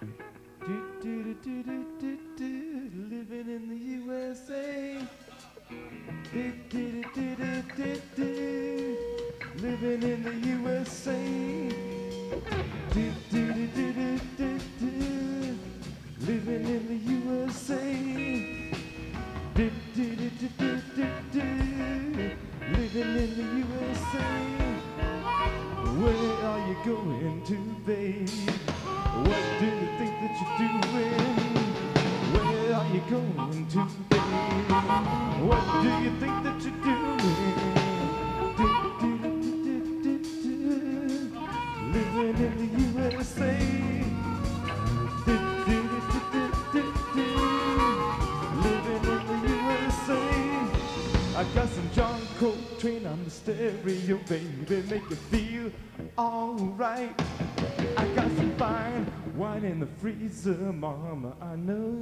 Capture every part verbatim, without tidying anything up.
Do, do, do, do, do, do, living in the U S A. Do, do, do, do, do, do, living in the U S A. Do, do, do, do, do, do, do, living in the U S A. Do, do, do, do, do, do, do, living in the U S A. Where are you going to, babe? What do you think that you're doing? Where are you going to, babe? What do you think that you're doing? Do, do, do, do, do, do, living in the U S A. Do, do, do, do, do, do, living in the U S A. I got some John Coltrane on the stereo, baby, make you feel alright. I got some fine wine in the freezer, mama, I know.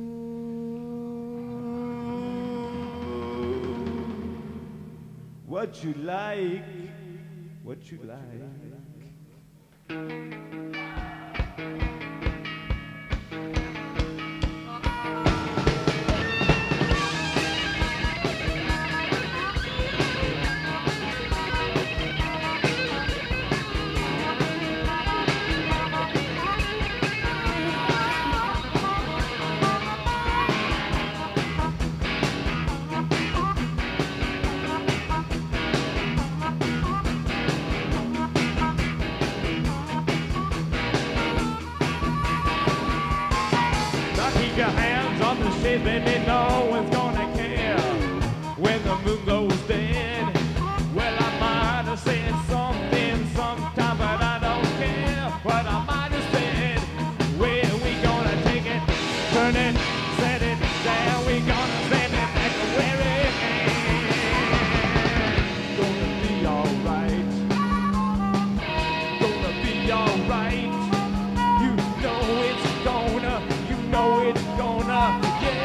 What you like, what you like. Keep your hands on the shade, baby, no one's gonna care when the moon goes dead. Well, I might have said something sometime, but I don't care what I might have said. Where we gonna take it, turn it, set it down, we gonna send it back to where it came. Gonna be alright, gonna be alright. You know it's gonna, you know it's gonna,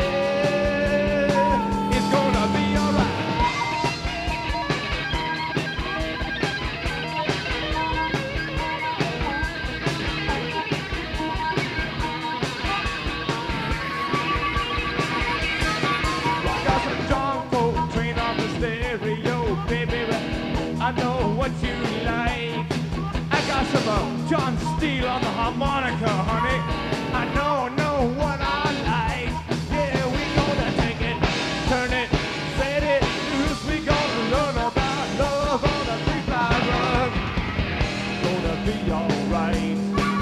yeah, it's gonna be alright. Got some John Coltrane on the stereo, baby, I know what you like. I got some uh, John Steele on the harmonica, honey. I know, know what I like. Yeah, we gonna take it, turn it, set it loose. We gonna learn about love on a three-fly rug. Gonna be alright.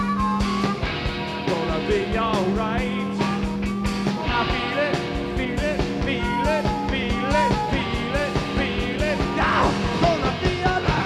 Gonna be alright. I feel it, feel it, feel it, feel it, feel it, feel it. Yeah, gonna be alright.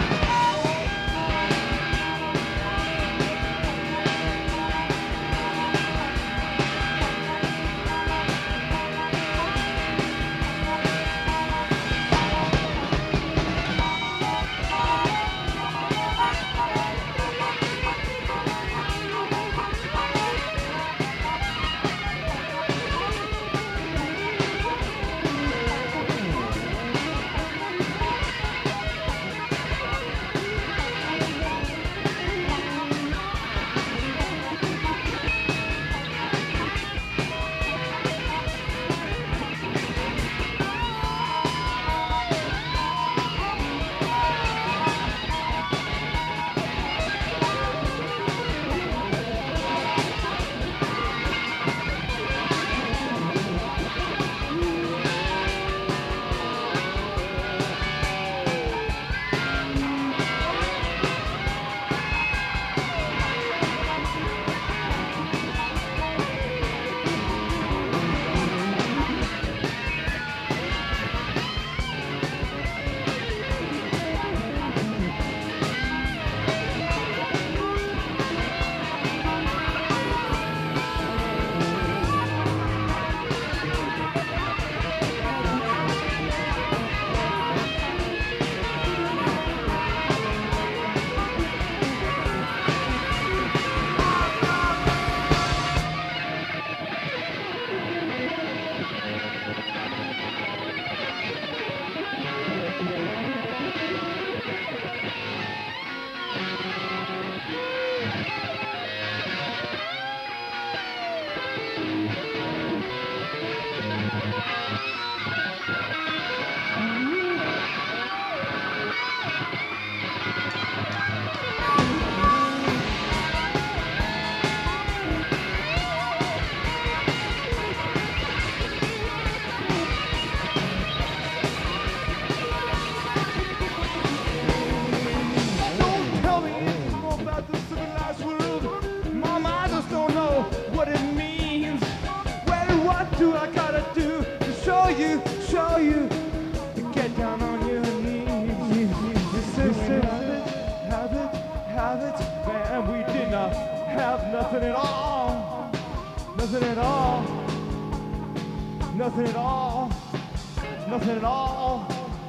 do I gotta do to show you, show you to get down on your knees? This is habit, habit, habit, man, we did not have nothing at all, nothing at all, nothing at all, nothing at all.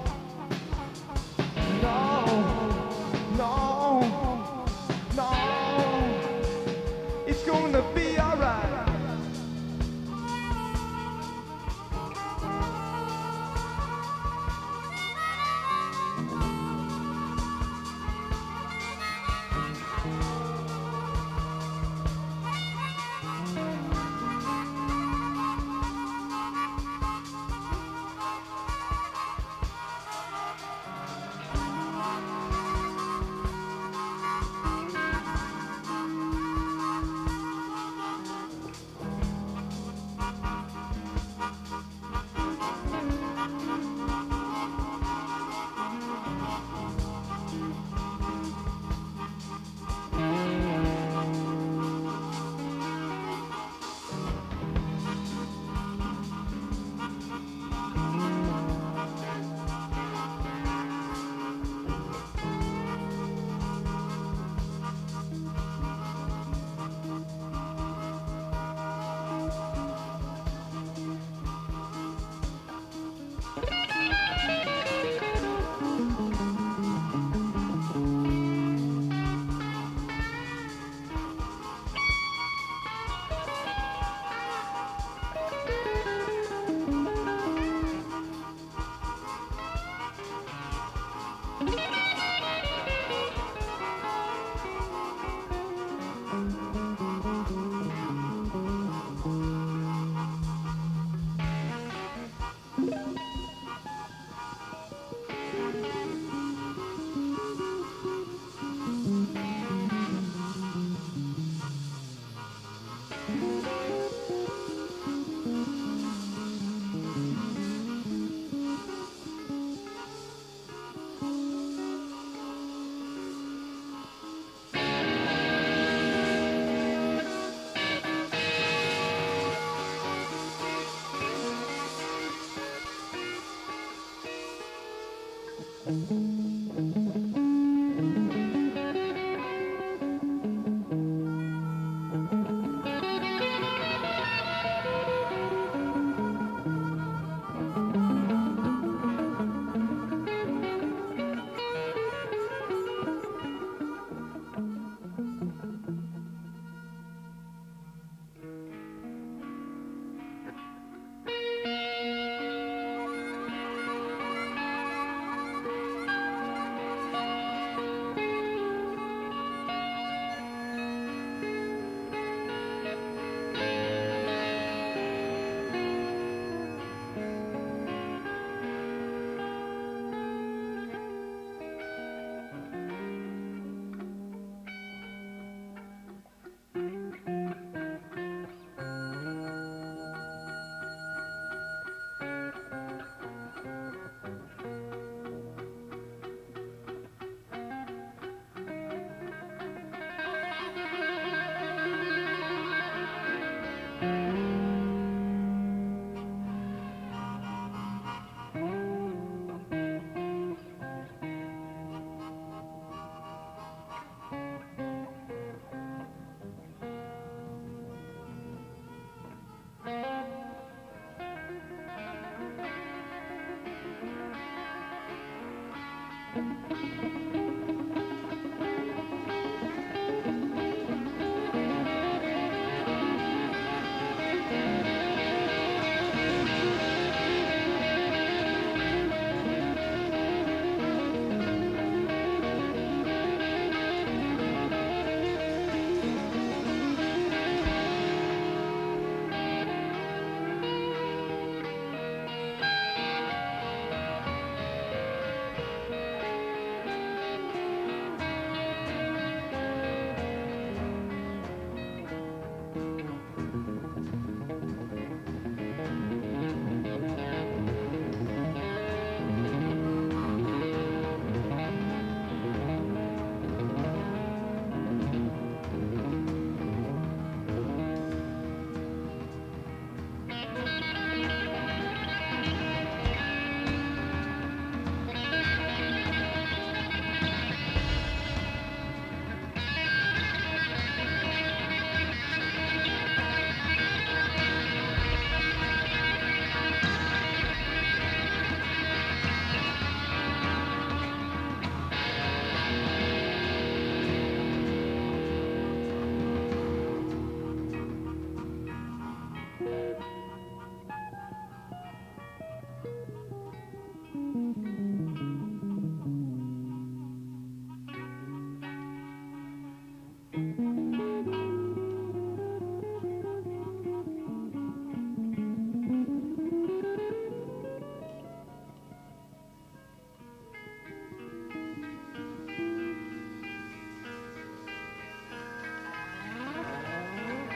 No, no, no, it's gonna be alright.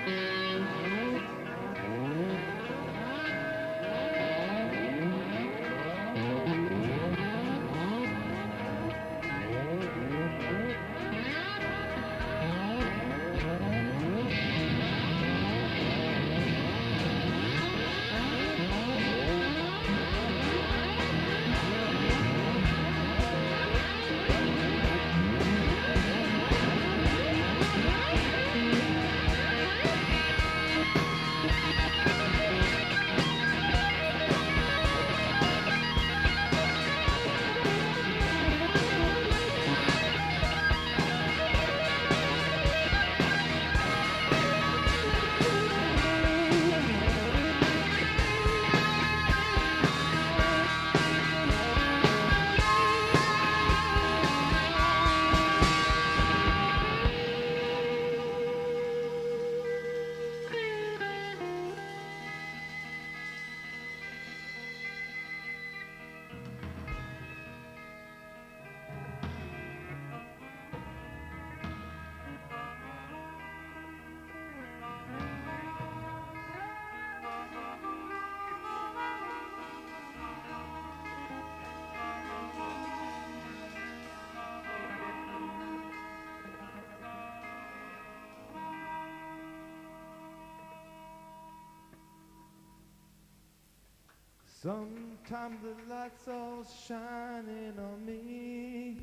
Sometimes the lights all shining on me.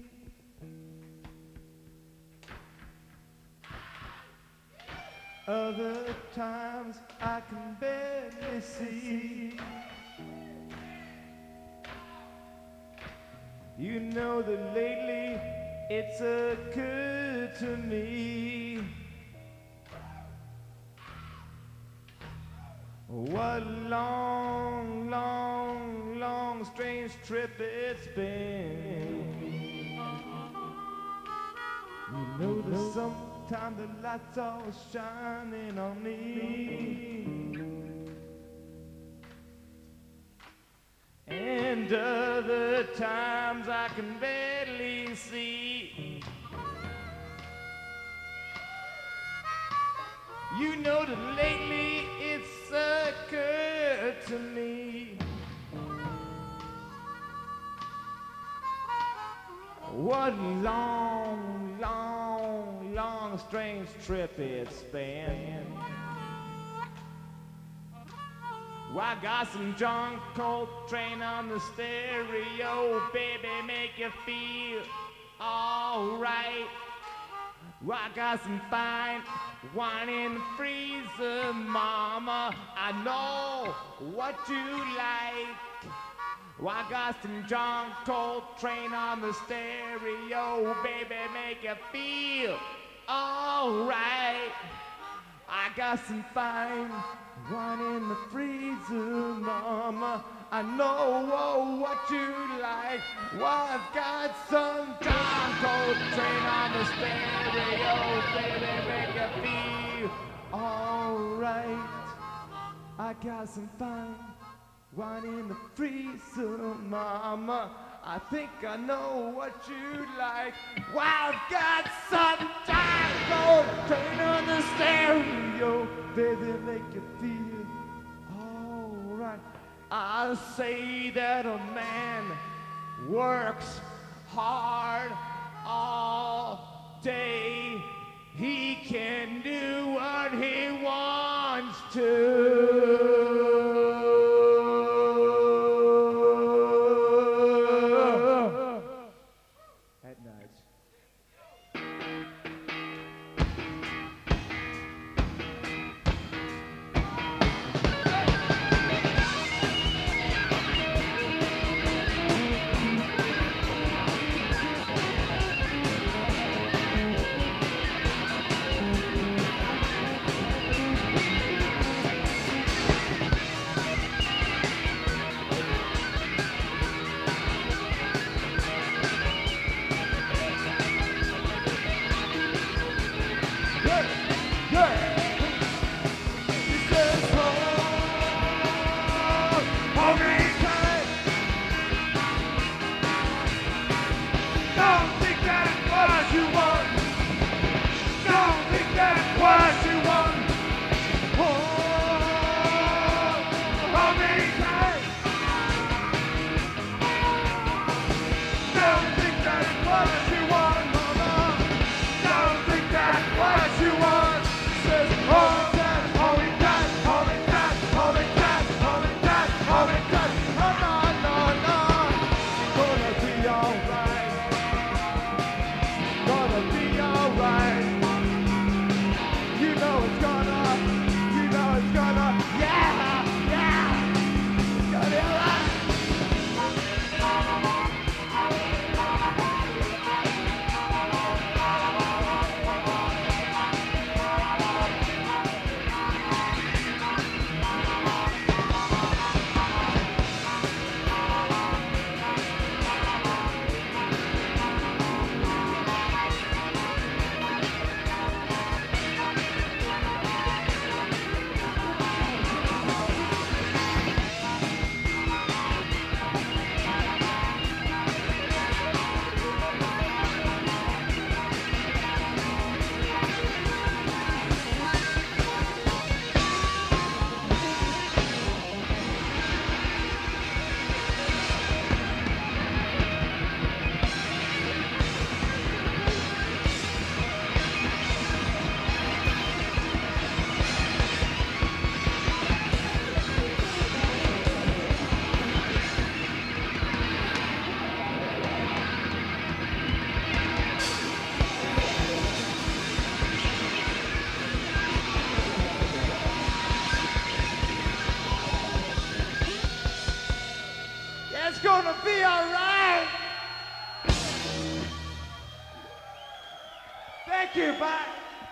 Other times I can barely see. You know that lately it's occurred to me. What a long, long, long, strange trip it's been. You know that sometimes the lights are shining on me, and other times I can barely see. You know that lately it's occurred to me. What a long, long, long, strange trip it's been. Well, I got some John Coltrane on the stereo, baby, make you feel alright. Well, I got some fine wine in the freezer, mama, I know what you like. Well, I got some John Coltrane on the stereo, baby, make you feel alright. I got some fine wine in the freezer, mama, I know oh, what you like. Well, I've got some John Coltrane on the stereo, baby, make you feel alright. I got some fine wine in the freezer, mama, I think I know what you like. Well, I've got some John Coltrane on the stereo, baby, make you feel alright. I say that a man works hard all day. He can do what he wants to. At night. Thank you. Bye.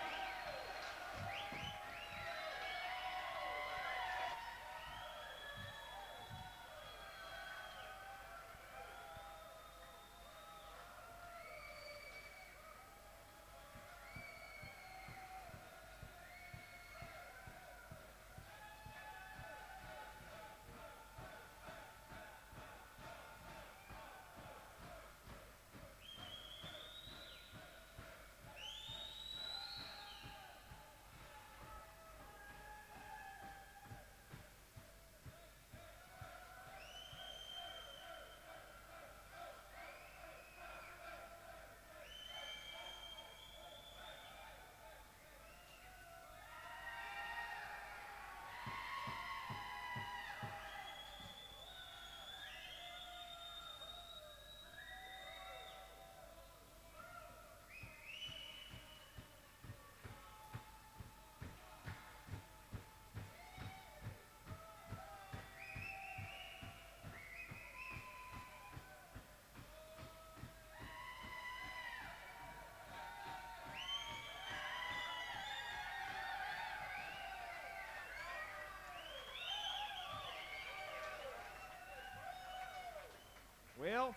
Well,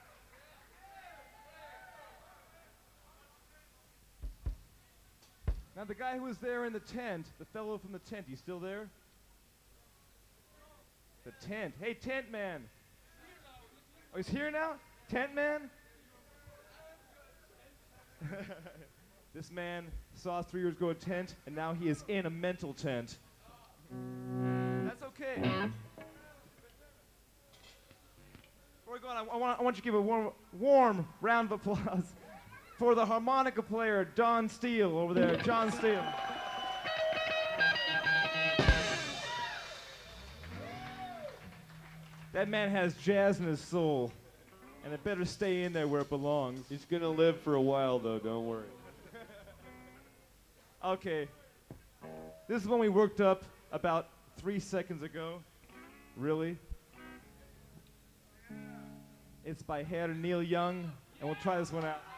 now the guy who was there in the tent, the fellow from the tent, he's still there? The tent. Hey, tent man. Oh, he's here now? Tent man? This man saw us three years ago a tent, and now he is in a mental tent. That's okay. Before we go on, I, I, want, I want you to give a warm, warm round of applause for the harmonica player, Don Steele, over there. John Steele. That man has jazz in his soul, and it better stay in there where it belongs. He's gonna live for a while, though, don't worry. Okay. This is one we worked up about three seconds ago. Really? It's by Herr Neil Young, and we'll try this one out.